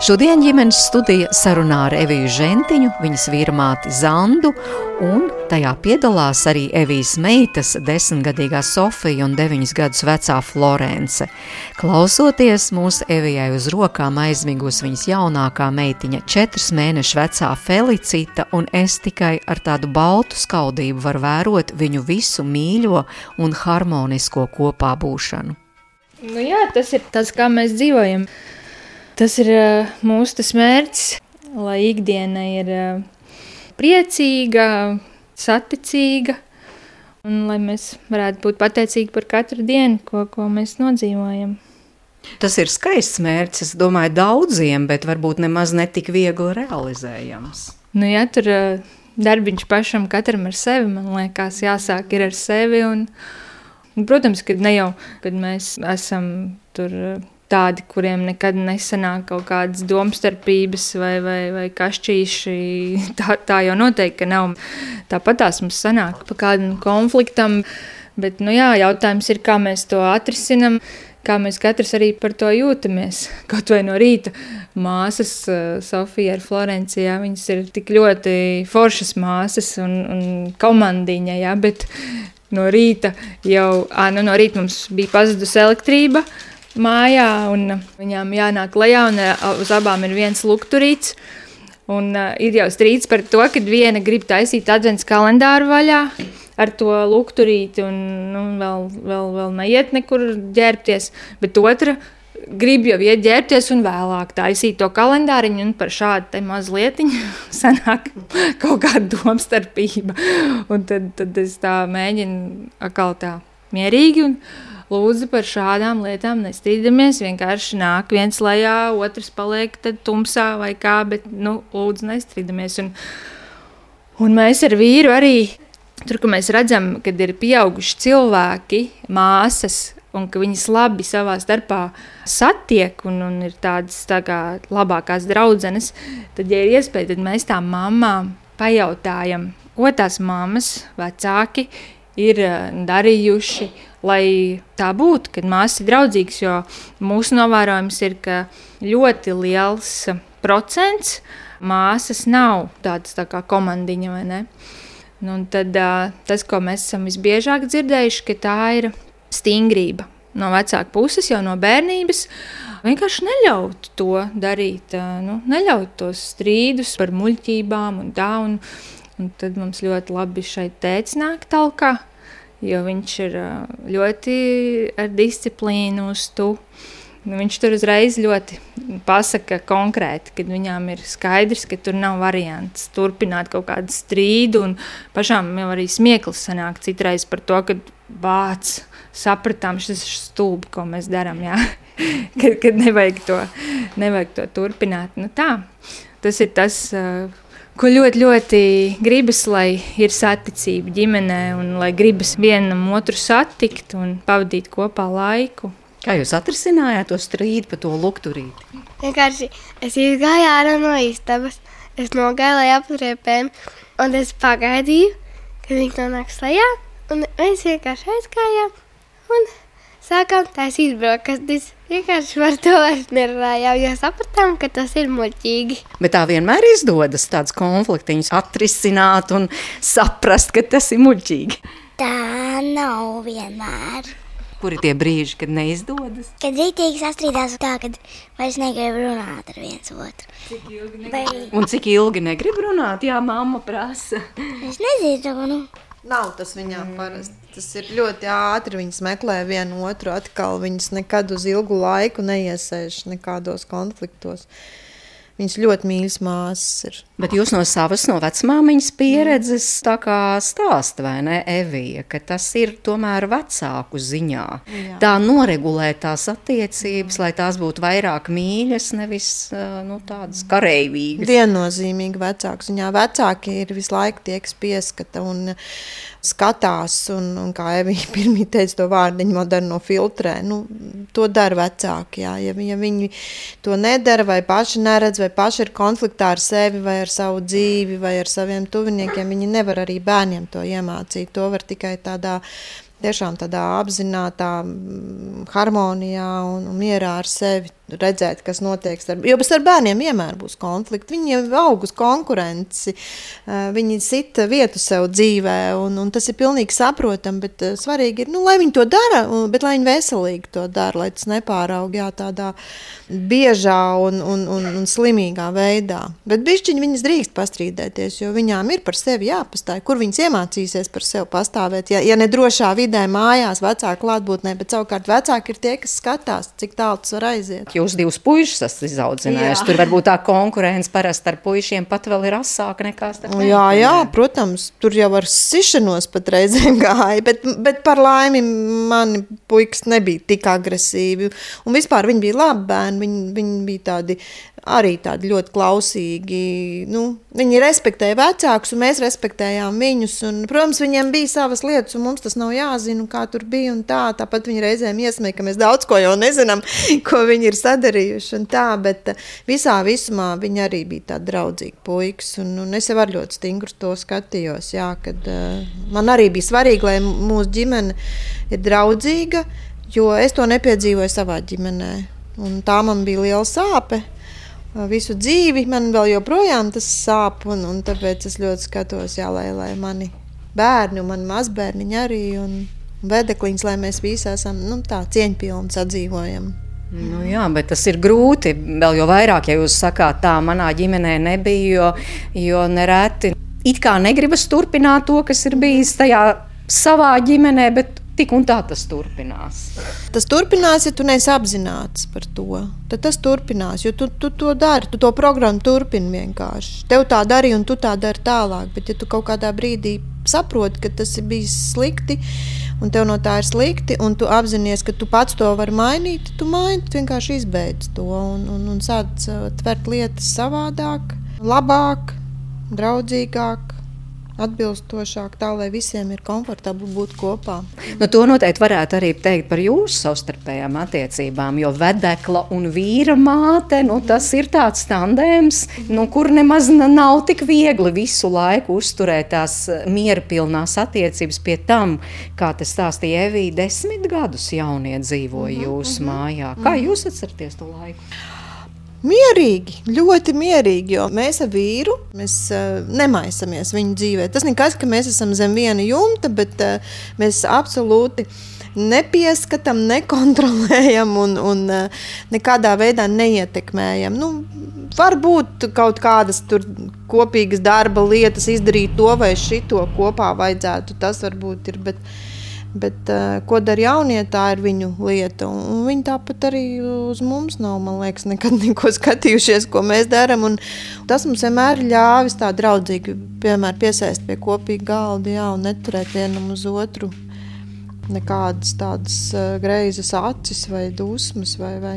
Šodien ģimenes studija sarunā ar Eviju Žentiņu, viņas vīramāti Zandu, un tajā piedalās arī Evijas meitas 10-gadīgā Sofija un 9 gadus vecā Florence. Klausoties, mūsu Evijai uz rokām aizmigusi viņas jaunākā meitiņa 4 mēnešu vecā Felicita, un es tikai ar tādu baltu skaudību varu vērot viņu visu mīļo un harmonisko kopā būšanu. Nu jā, tas ir tas, kā mēs dzīvojam. Tas ir mūsu tas mērķis, lai ikdiena ir priecīga, saticīga, un lai mēs varētu būt pateicīgi par katru dienu, ko mēs nodzīvojam. Tas ir skaists mērķis, es domāju, daudziem, bet varbūt nemaz netik viegli realizējams. Nu jā, tur darbiņš pašam katram ar sevi, man liekas, jāsāk ir ar sevi, un protams, kad ne jau, kad mēs esam tur tādi, kuriem nekad nesanāk kaut kādas domstarpības vai kašķīši, tā jau noteikti, ka nav. Tāpat tās mums sanāk pa kādam konfliktam, bet, nu jā, jautājums ir, kā mēs to atrisinam, kā mēs katrs arī par to jūtamies. Kaut vai no rīta māsas Sofija ar Florencijā, viņas ir tik ļoti foršas māsas un komandiņa, jā, bet no rīta jau, no rīta mums bija pazudusi elektrība mājā, un viņām jānāk lejā, un uz abām ir viens lukturīts, un ir jau strīds par to, kad viena grib taisīt advents kalendāru vaļā ar to lukturīti, un vēl neiet nekur ģērbties, bet otra grib jau iet ģērbties un vēlāk taisīt to kalendāriņu, un par šādu te mazlietiņu sanāk kaut kāda domstarpība, un tad es tā mēģinu atkal tā mierīgi, un lūdzu par šādām lietām nestrīdamies, vienkārši nāk viens lejā, otrs paliek tad tumsā vai kā, bet, lūdzu nestrīdamies. Un mēs ar vīru arī, tur, ka mēs redzam, kad ir pieauguši cilvēki, māsas, un ka viņas labi savā starpā satiek un ir tādas tā kā labākās draudzenes, tad, ja ir iespēja, tad mēs tām mammām pajautājam, ko tās mammas, vecāki, ir darījuši, lai tā būtu, kad māsas ir draudzīgas, jo mūsu novērojums ir, ka ļoti liels procents māsas nav tādas tā kā komandiņa, vai ne? Un tad tas, ko mēs esam visbiežāk dzirdējuši, ka tā ir stingrība no vecāku puses, jau no bērnības, vienkārši neļaut to darīt, neļaut tos strīdus par muļķībām un tā, un tad mums ļoti labi šeit tētis nāk talkā, jo viņš ir ļoti ar disciplīnu uz tu. Viņš tur uzreiz ļoti pasaka konkrēti, kad viņām ir skaidrs, ka tur nav variants turpināt kaut kādu strīdu, un pašām jau arī smieklis sanāk citreiz par to, kad bāc, sapratām, šis ir stulbi, ko mēs darām, jā. kad nevajag to turpināt. Nu tā, tas ir tas, ko ļoti, ļoti gribas, lai ir saticība ģimenē un lai gribas vienam otru satikt un pavadīt kopā laiku. Kā jūs atrisinājāt to strīdu par to lukturīti? Vienkārši es izgāju ārā no istabas, es nogāju lejā pa trepēm, un es pagaidīju, kad viņi nonāks lejā, un mēs vienkārši aizgājām un sākām taisīt brokastis. Vienkārši par to vairs nerunājām, jo sapratām, ka tas ir muļķīgi. Bet tā vienmēr izdodas tāds konfliktiņus atrisināt un saprast, ka tas ir muļķīgi. Tā nav vienmēr. Kur ir tie brīži, kad neizdodas? Kad rītīgi sastrīdās tā, kad vairs negrib runāt ar viens otru. Cik ilgi negrib? Un cik ilgi negrib runāt? Jā, mamma prasa. Es nezinu, Nav tas viņām parasti. Tas ir ļoti ātri. Viņas meklē vienu otru atkal. Viņas nekad uz ilgu laiku neiesēž nekādos konfliktos. Viņas ļoti mīļas māsas ir. Bet jūs no savas, no vecmāmiņas pieredzes tā kā stāsta, vai ne, Evija, ka tas ir tomēr vecāku ziņā. Jā. Tā noregulēt tās attiecības, lai tās būtu vairāk mīļas, nevis tādas kareivīgas. Viennozīmīgi vecāku ziņā. Vecāki ir visu laiku tie, kas pieskata un skatās, un kā Evija pirmī teica to vārdiņu moderno filtrē, to dara vecāki, jā. Ja viņi to nedara vai paši neredz, vai paši ir konfliktā ar sevi, vai ar savu dzīvi, vai ar saviem tuviniekiem, viņi nevar arī bērniem to iemācīt. To var tikai tiešām tādā apzinātā harmonijā un mierā ar sevi redzēt, kas notiek. Jo ar bērniem vienmēr būs konflikti. Viņi aug uz konkurenci, viņi sit vietu sev dzīvē, un tas ir pilnīgi saprotam, bet svarīgi ir, lai viņi to dara, bet lai viņi veselīgi to dara, lai tas nepāraug tādā biežā un slimīgā veidā. Bet bišķiņi viņas drīkst pastrīdēties, jo viņām ir par sevi jāpastāj. Kur viņas iemācīsies par sevi pastāvēt? Ja ne drošā vidē mājās, vecāku klātbūtnē, bet savukārt vecāki ir tie, kas skatās, cik tālu tas var aiziet. Jūs 2 puišus esat izaudzinājis. Tur varbūt tā konkurence parasti ar puišiem pat vēl ir asāka nekā starp meitenēm. Jā, protams, tur jau ar sišanos pat reizēm gāja, bet par laimi mani puikas nebija tik agresīvi. Un vispār viņi bija labi bērni, viņi bija arī tādi ļoti klausīgi. Viņi respektēja vecākus, un mēs respektējām viņus. Un, protams, viņiem bija savas lietas, un mums tas nav jāzina, kā tur bija un tā. Tāpat viņi reizēm iesmēja, ka mēs daudz ko jau nezinām, ko viņi ir sadarījuši un tā, bet visā visumā viņi arī bija tādi draudzīgi puikas, un es jau ar ļoti stingru to skatījos, kad man arī bija svarīgi, lai mūsu ģimene ir draudzīga, jo es to nepiedzīvoju savā ģimenē, un tā man bija liela sāpe. Visu dzīvi man vēl joprojām tas sāp, un tāpēc es ļoti skatos, lai mani bērni un mani mazbērniņi arī, un vedekliņas, lai mēs visi esam tā cieņpilni sadzīvojam. Jā, bet tas ir grūti, vēl jo vairāk, ja jūs sakāt tā, manā ģimenē nebija, jo nereti it kā negribas turpināt to, kas ir bijis tajā savā ģimenē, bet tik un tā tas turpinās. Tas turpinās, ja tu neesi apzināts par to. Tad tas turpinās, jo tu to dari, tu to programmu turpini vienkārši. Tev tā darīja un tu tā dari tālāk, bet ja tu kaut kādā brīdī saproti, ka tas ir bijis slikti un tev no tā ir slikti un tu apzinies, ka tu pats to vari mainīt, tu vienkārši izbeidz to un sāc tvert lietas savādāk, labāk, draudzīgāk, atbilstošāk, tā, lai visiem ir komfortabli būt kopā. To noteikti varētu arī teikt par jūsu savstarpējām attiecībām, jo vedekla un vīra māte, tas ir tāds tandēms, kur nemaz nav tik viegli visu laiku uzturēt tās mierpilnās attiecības pie tam, kā te stāstīja Evija, 10 gadus jaunie dzīvoja jūsu mājā. Kā jūs atceraties to laiku? Mierīgi, ļoti mierīgi, jo mēs ar vīru nemaisamies viņu dzīvē. Tas nekas, ka mēs esam zem viena jumta, bet mēs absolūti nepieskatām, nekontrolējam un nekādā veidā neietekmējam. Varbūt kaut kādas tur kopīgas darba lietas izdarīt to vai šito kopā vajadzētu, tas varbūt ir, bet ko dara jaunie, tā ir viņu lieta. Un viņi tāpat arī uz mums nav, man liekas, nekad neko skatījušies, ko mēs daram. Un tas mums vienmēr ļāvis tā draudzīgi, piemēram, piesaist pie kopīga galda, un neturēt vienam uz otru nekādas tādas greizas acis vai dusmas.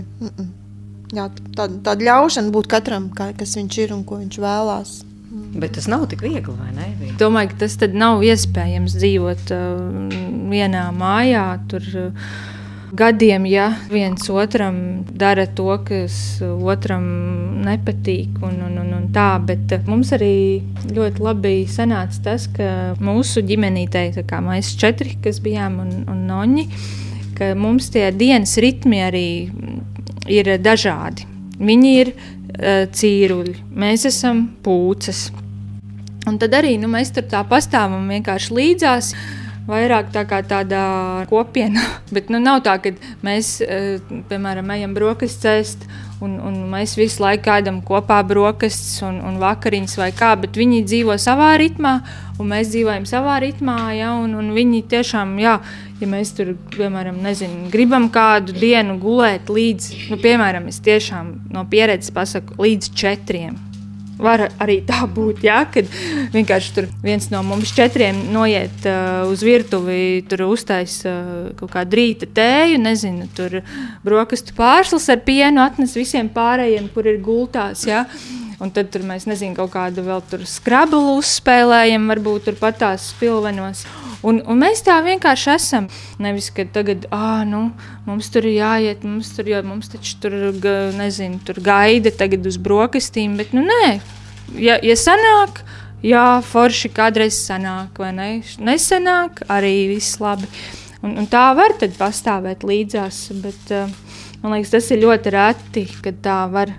Jā, tāda ļaušana būt katram, kas viņš ir un ko viņš vēlās. Bet tas nav tik viegli, vai ne? Domāju, ka tas tad nav iespējams dzīvot vienā mājā, tur gadiem, ja viens otram dara to, kas otram nepatīk un tā, bet mums arī ļoti labi sanāca tas, ka mūsu ģimenītē, tā kā mēs 4, kas bijām un noņi, ka mums tie dienas ritmi arī ir dažādi. Viņi ir cīruļi, mēs esam pūces. Un tad arī mēs tur tā pastāvam vienkārši līdzās, vairāk tā kā tādā kopienā. Bet nav tā, ka mēs, piemēram, ejam brokastis ēst un mēs visu laiku ēdam kopā brokastis un vakariņas vai kā, bet viņi dzīvo savā ritmā un mēs dzīvojam savā ritmā, ja, un viņi tiešām, jā, ja mēs tur, piemēram, gribam kādu dienu gulēt līdz, piemēram, es tiešām no pieredzes pasaku, līdz 4. Var arī tā būt, jā, kad vienkārši tur viens no mums 4 noiet uz virtuvi, tur uztais kaut kādu rīta tēju, tur brokastu pārslas ar pienu atnes visiem pārējiem, kur ir gultās, jā. Un tad tur mēs, kaut kādu vēl tur skrablu uzspēlējam, varbūt tur pat tās spilvenos. Un mēs tā vienkārši esam. Nevis, ka tagad, mums tur ir jāiet, mums taču tur, tur gaida tagad uz brokastīm, bet nē. Ja sanāk, jā, forši kādreiz sanāk, vai ne? Nesanāk, arī viss labi. Un tā var tad pastāvēt līdzās, bet Man liekas, tas ir ļoti reti, kad tā var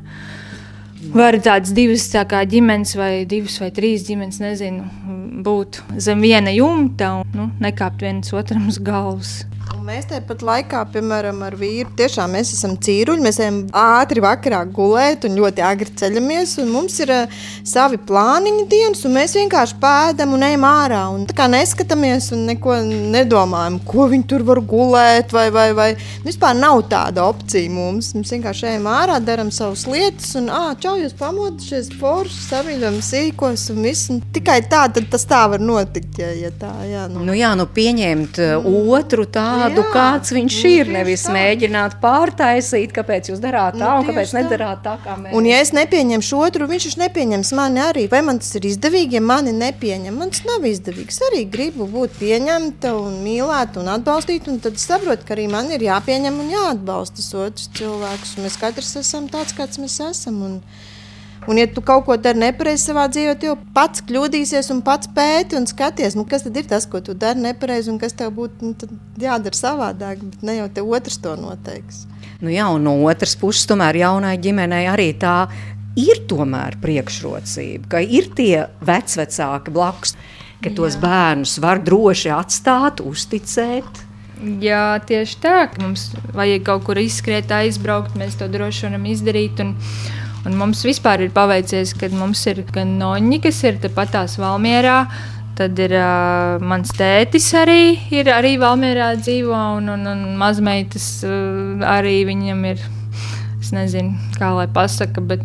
tādas divas tā kā ģimenes vai 2 vai 3 ģimenes, nezinu, būt zem viena jumta un nekāpt viens otram uz galvas. Un mēs tāpat laikā, piemēram, ar vīru, tiešām mēs esam cīruļi, mēs ejam ātri vakarā gulēt un ļoti agri ceļamies, un mums ir savi plāniņi dienas, un mēs vienkārši pēdam un ejam ārā, un tā kā neskatāmies un neko nedomājam, ko viņi tur var gulēt, vai. Vispār nav tāda opcija mums vienkārši ejam ārā, daram savas lietas, un čau, jūs pamodušies forši, saviļam sīkos, un viss, un tikai tā, tad tas tā var notikt, ja tā, jā. Pieņemt otru tādu, kāds viņš ir, nevis mēģināt pārtaisīt, kāpēc jūs darāt tā un kāpēc nedarāt tā, kā mēs. Un ja es nepieņemšu otru, viņš nepieņems mani arī. Vai man tas ir izdevīgi, ja mani nepieņem? Man tas nav izdevīgs. Arī gribu būt pieņemta un mīlēta un atbalstīt, un tad saprotu, ka arī man ir jāpieņem un jāatbalsta tas otrs cilvēks. Un mēs katrs esam tāds, kāds mēs esam. Un ja tu kaut ko dari nepareizi savā dzīvē, tu jau pats kļūdīsies un pats pēti un skaties, kas tad ir tas, ko tu dari nepareizi un kas tev būtu jādara savādāk, bet ne jau te otrs to noteiks. Un no otras puses, tomēr jaunai ģimenei arī tā ir tomēr priekšrocība, ka ir tie vecvecāki blakus, ka tos bērnus var droši atstāt, uzticēt. Jā, tieši tā, ka mums vajag kaut kur izskriet, aizbraukt, mēs to droši varam izdarīt. Un mums vispār ir paveicies, kad mums ir gan noņi, kas ir tepatās Valmierā, tad ir mans tētis arī Valmierā dzīvo, un mazmeitas arī viņam ir, es nezinu, kā lai pasaka, bet,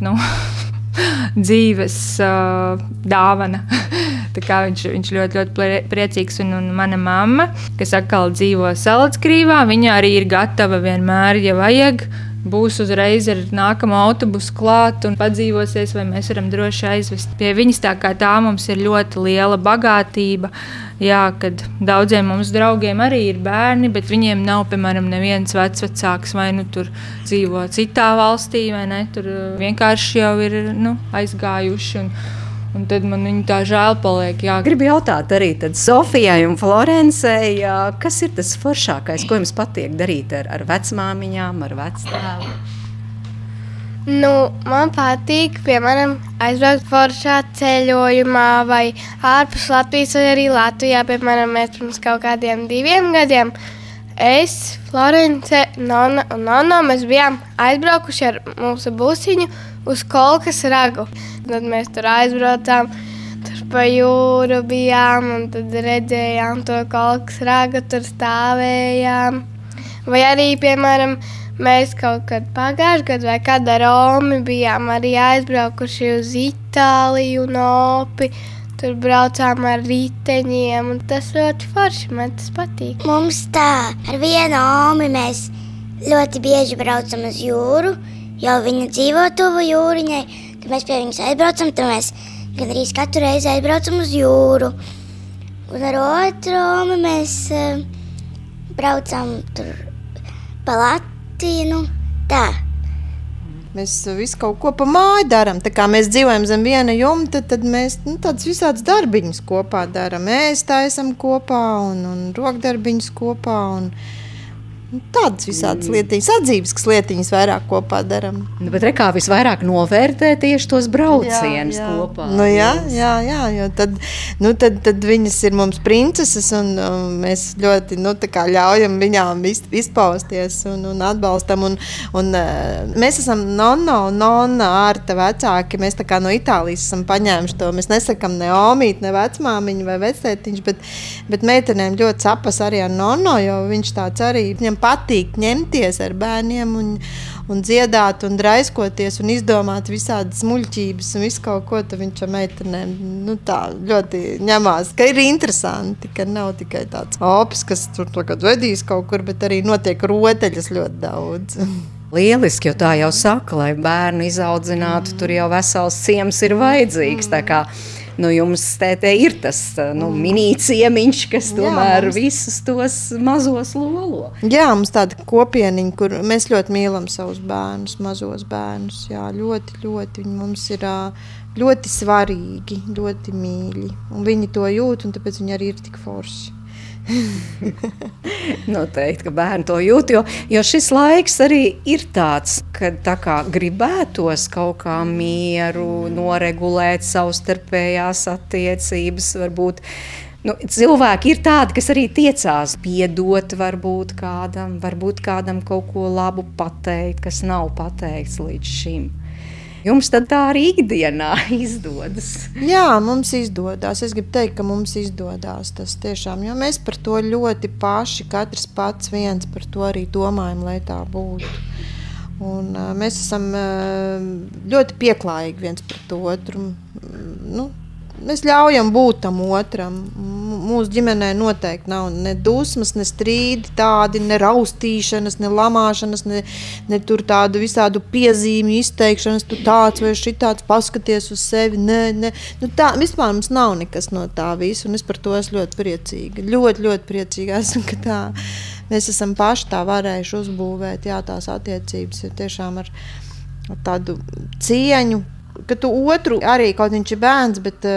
dzīves dāvana. Tā kā viņš ļoti, ļoti priecīgs, un mana mamma, kas atkal dzīvo Salackrīvā, viņa arī ir gatava vienmēr, ja vajag, būs uzreiz ar nākamo autobusu klāt un padzīvosies, vai mēs varam droši aizvest. Pie viņas tā kā tā mums ir ļoti liela bagātība, jā, kad daudziem mums draugiem arī ir bērni, bet viņiem nav, piemēram, neviens vecvecāks vai tur dzīvo citā valstī, vai ne, tur vienkārši jau ir aizgājuši un tad man viņa tā žēl paliek. Jā. Gribu jautāt arī tad Sofijai un Florencei, kas ir tas foršākais, ko jums patīk darīt ar vecmāmiņām, ar vectēvu? Man patīk, piemēram, aizbraukt foršā ceļojumā vai ārpus Latvijas vai arī Latvijā. Piemēram, mēs pirms kaut kādiem 2 gadiem, es, Florence, Nona un Nona, mēs bijām aizbraukuši ar mūsu busiņu uz Kolkas ragu. Tad mēs tur aizbraucām, tur pa jūru bijām un tad redzējām to Kolkas ragu, tur stāvējām. Vai arī, piemēram, mēs kaut kad pagājuši gadu vai kad ar Romi bijām arī aizbraukuši uz Itāliju un Opi. Tur braucām ar riteņiem un tas ļoti forši, man tas patīk. Mums tā, ar vienu Omi mēs ļoti bieži braucam uz jūru, jo viņa dzīvo tuvu jūriņai. Kad mēs pie viņas aizbraucam, tad mēs gandrīz katru reizi aizbraucam uz jūru. Un ar otru Omi mēs braucam tur pa Latviju, tā. Mēs visu kaut ko pa māju darām. Tā kā mēs dzīvojam zem viena jumta, tad mēs tādas visādas darbiņas kopā darām. Mēs taisam kopā un rokdarbiņus kopā un tādas visādas lietiņas, sadzīves lietiņas vairāk kopā darām. Bet kā visvairāk novērtē tieši tos braucienus kopā. Jā, jo tad viņas ir mums princeses un mēs ļoti ļaujam viņām izpausties un atbalstam. Un mēs esam Nonna un Nonna Ārta vecāki. Mēs tā kā no Itālijas esam paņēmuši to. Mēs nesakam ne omīt, ne vecmāmiņu vai vectētiņš, bet meitenēm ļoti sapas arī ar Nonno, jo viņš tāds arī, viņam patīk ņemties ar bērniem un dziedāt un draiskoties un izdomāt visādas muļķības un visu kaut ko, tad viņš ar meitenēm tā ļoti ņemās, ka ir interesanti, ka nav tikai tāds opis, kas tur tagad vedīs kaut kur, bet arī notiek rotaļas ļoti daudz. Lieliski, jo tā jau saka, lai bērnu izaudzinātu, tur jau vesels ciems ir vajadzīgs, tā kā jums te ir tas minīciemiņš, kas tomēr visus tos mazos lolo. Jā, mums tāda kopieniņa, kur mēs ļoti mīlam savus bērnus, mazos bērnus. Jā, ļoti, ļoti. Viņi mums ir ļoti svarīgi, ļoti mīļi. Un viņi to jūt, un tāpēc viņi arī ir tik forši. Noteikti, ka bērni to jūt, jo šis laiks arī ir tāds, kad tā kā gribētos kaut kā mieru, noregulēt savstarpējās attiecības, varbūt. Cilvēki ir tādi, kas arī tiecās piedot varbūt kādam kaut ko labu pateikt, kas nav pateikts līdz šim. Jums tad tā arī ikdienā izdodas? Jā, mums izdodas. Es gribu teikt, ka mums izdodas tas tiešām, jo mēs par to ļoti paši, katrs pats viens par to arī domājam, lai tā būtu. Un mēs esam ļoti pieklājīgi viens pret otru. Mēs ļaujam būt tam otram. Mūsu ģimenē noteikti nav ne dusmas, ne strīdi tādi, ne raustīšanas, ne lamāšanas, ne tur tādu visādu piezīmju izteikšanas, tu tāds vai šitāds, paskaties uz sevi. Tā, vispār mums nav nekas no tā visu, un es par to esmu ļoti priecīga. Ļoti, ļoti priecīga esmu, ka tā mēs esam paši tā varējuši uzbūvēt, tās attiecības ir tiešām ar tādu cieņu, ka tu otru arī, kaut viņš ir bērns, bet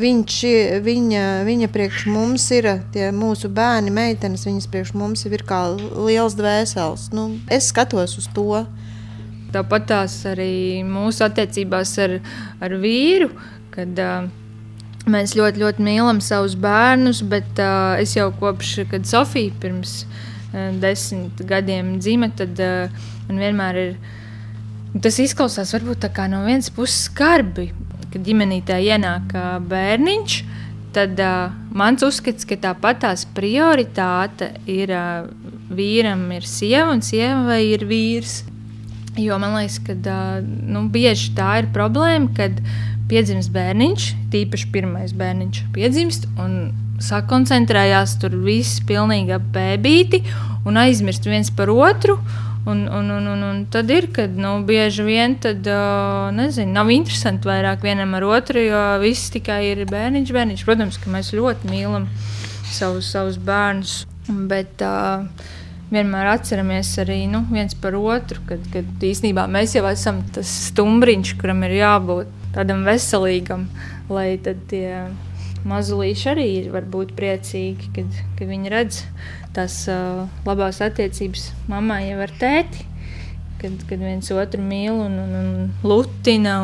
viņa priekš mums ir, tie mūsu bērni, meitenes, viņas priekš mums ir kā liels dvēseles. Es skatos uz to. Tāpat tās arī mūsu attiecībās ar vīru, kad mēs ļoti, ļoti mīlam savus bērnus, bet es jau kopš, kad Sofija pirms 10 gadiem dzima, tad man vienmēr ir. Tas izklausās varbūt tā kā no vienas puses skarbi, kad ģimenītē ienāk bērniņš, tad mans uzskats, ka tāpat tās prioritāte ir vīram ir sieva un sievai ir vīrs. Jo man liekas, ka bieži tā ir problēma, kad piedzimst bērniņš, tīpaši pirmais bērniņš piedzimst un sakoncentrējās tur viss pilnīgi ap bēbīti un aizmirst viens par otru. Un tad ir, kad bieži vien tad, nav interesanti vairāk vienam ar otru, jo viss tikai ir bērniņš. Protams, ka mēs ļoti mīlam savus bērnus, bet vienmēr atceramies arī viens par otru, kad īstenībā mēs jau esam tas stumbriņš, kuram ir jābūt tādam veselīgam, lai tad tie mazulīši arī var būt priecīgi, kad viņi redz tās labās attiecības mammai jau ar tēti, kad viens otru mīl un lutina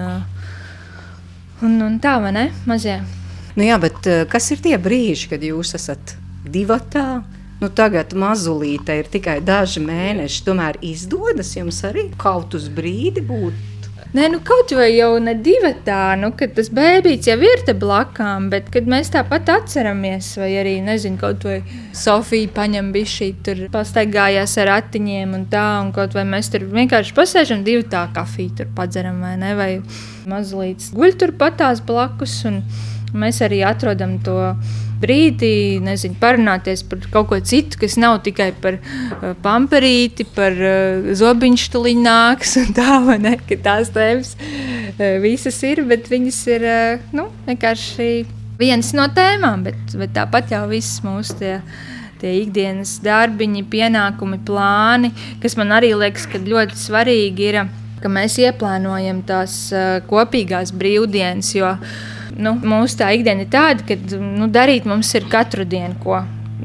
un tā, vai ne, mazie? Jā, bet kas ir tie brīži, kad jūs esat divatā? Tagad mazulīte ir tikai daži mēneši, tomēr izdodas jums arī kaut uz brīdi būt? Nē, kaut vai jau ne divatā, kad tas bēbīts jau ir te blakām, bet kad mēs tāpat atceramies, vai arī, kaut vai Sofija paņem bišķī tur pastaigājās ar ratiņiem un tā, un kaut vai mēs tur vienkārši pasēžam divatā kafiju tur padzeram, vai ne, vai mazulīts guļ tur patās blakus, un mēs arī atrodam to brīdi, parunāties par kaut ko citu, kas nav tikai par pamperīti, par zobiņš tuliņ nāks un tā, vai ne, ka tās tēmas visas ir, bet viņas ir, vienkārši viens no tēmām, bet tāpat jau viss mūsu tie ikdienas darbiņi, pienākumi, plāni, kas man arī liekas, ka ļoti svarīgi ir, ka mēs ieplānojam tās kopīgās brīvdienas, jo mūsu tā ikdiena ir tāda, ka darīt mums ir katru dienu ko.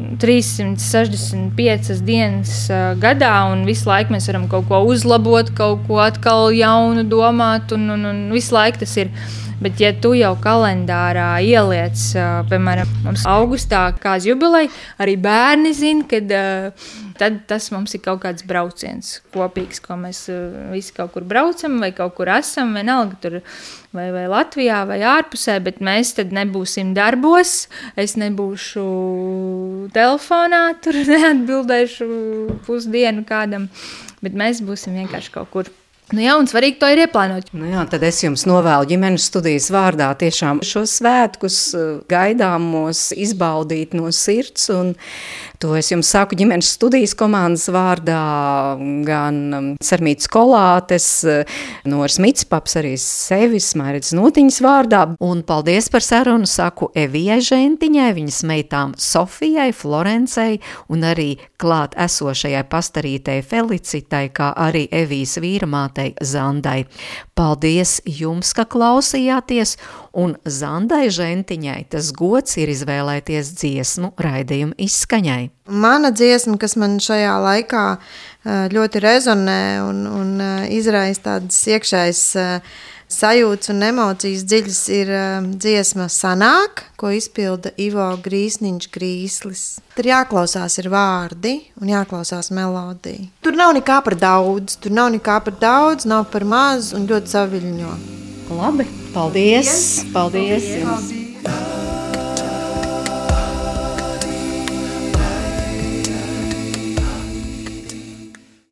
365 dienas gadā, un visu laiku mēs varam kaut ko uzlabot, kaut ko atkal jaunu domāt, un visu laiku tas ir. Bet, ja tu jau kalendārā ieliec, piemēram, mums augustā kāds jubileja, arī bērni zina, kad tad tas mums ir kaut kāds brauciens kopīgs, ko mēs visi kaut kur braucam vai kaut kur esam, vienalga tur vai Latvijā vai ārpusē, bet mēs tad nebūsim darbos, es nebūšu telefonā, tur neatbildēšu pusdienu kādam, bet mēs būsim vienkārši kaut kur. Un svarīgi to ir ieplānot. Tad es jums novēlu ģimenes studijas vārdā tiešām šos svētkus gaidāmos izbaudīt no sirds, un to es jums saku ģimenes studijas komandas vārdā, gan Sarmītas Kolātes, Noras Mitspaps, arī sevis, Mairītas Notiņas vārdā, un paldies par sarunu saku Evijai Žentiņai, viņas meitām Sofijai, Florencei, un arī klāt esošajai pastarītei Felicitai, kā arī Evijas vīramātei Ivotei Zandai. Paldies jums, ka klausījāties, un Zandai Žentiņai tas gods ir izvēlēties dziesmu raidījumu izskaņai. Mana dziesma, kas man šajā laikā ļoti rezonē un izraisa tādas iekšējas sajūtas un emocijas dziļas, ir dziesma Sanāk, ko izpilda Ivo Grīsniņš Grīslis. Tur jāklausās ir vārdi un jāklausās melodija. Tur nav nekā par daudz, nav par maz un ļoti saviļņo. Labi, paldies! Paldies jums!